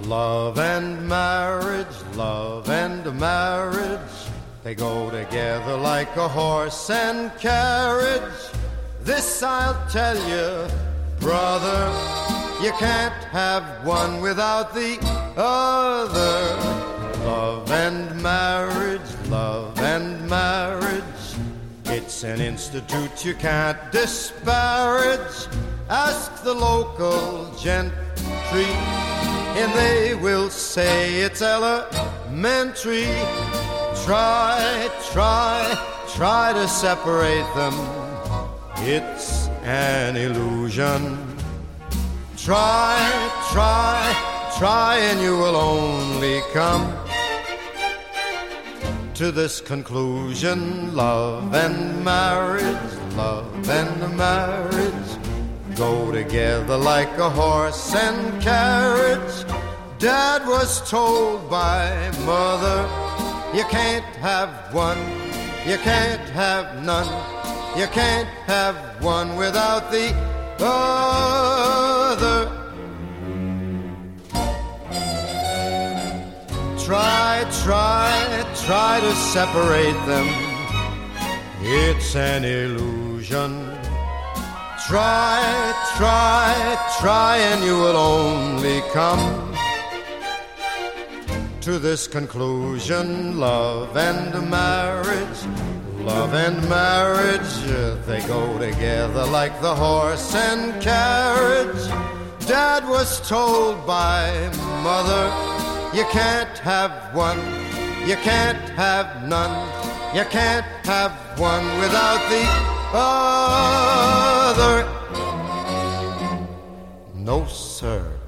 Love and marriage, they go together like a horse and carriage. This I'll tell you, brother, you can't have one without the other. Love and marriage, it's an institute you can't disparage. Ask the local gentry, and they will say it's elementary. Try to separate them. It's an illusion. Try, and you will only come to this conclusion. Love and marriage go together like a horse and carriage. Dad was told by mother, you can't have one, you can't have none, you can't have one without the other. Try to separate them. It's an illusion. Try, and you will only come to this conclusion. Love and marriage, they go together like the horse and carriage. Dad was told by mother, you can't have one, you can't have none, you can't have one without the other. No, sir.